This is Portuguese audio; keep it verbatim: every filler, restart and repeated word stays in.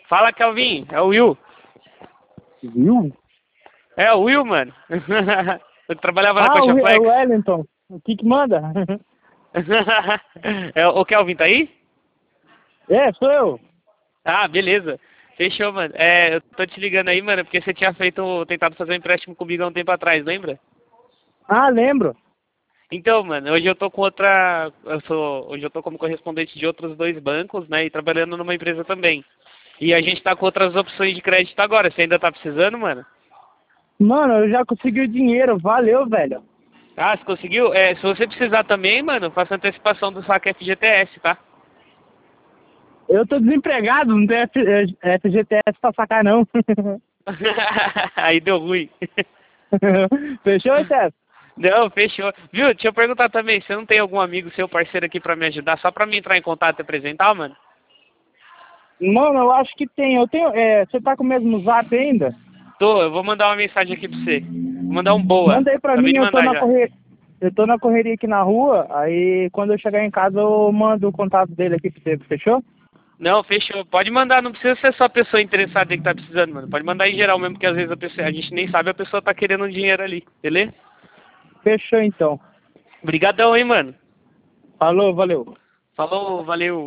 Fala, Kelvin. É o Will. Will? É o Will, mano. Eu trabalhava na Ah, Coxa o, é o Flex. Wellington. O que que manda? É, o Kelvin tá aí? É, sou eu. Ah, beleza. Fechou, mano. É, eu tô te ligando aí, mano, porque você tinha feito, tentado fazer um empréstimo comigo há um tempo atrás, lembra? Ah, lembro. Então, mano, hoje eu tô com outra, eu sou, hoje eu tô como correspondente de outros dois bancos, né, e trabalhando numa empresa também. E a gente tá com outras opções de crédito agora. Você ainda tá precisando, mano? Mano, eu já consegui o dinheiro. Valeu, velho. Ah, você conseguiu? É, se você precisar também, mano, faça antecipação do saque F G T S, tá? Eu tô desempregado, não tem F- eh, F G T S pra sacar, não. Aí deu ruim. Fechou, Tess? Não, fechou. Viu? Deixa eu perguntar também, você não tem algum amigo seu parceiro aqui pra me ajudar, só pra me entrar em contato e apresentar, mano? Mano, eu acho que tem. Eu tenho. É, você tá com o mesmo zap ainda? Tô, eu vou mandar uma mensagem aqui pra você. Vou mandar um boa. Manda aí pra Acabei mim, de eu tô mandar na já. correria. Eu tô na correria aqui na rua, aí quando eu chegar em casa eu mando o contato dele aqui pra você, fechou? Não, fechou. Pode mandar, não precisa ser só a pessoa interessada aí que tá precisando, mano. Pode mandar em geral mesmo, porque às vezes a, pessoa, a gente nem sabe a pessoa tá querendo um dinheiro ali, beleza? Fechou então. Obrigadão, hein, mano. Falou, valeu. Falou, valeu.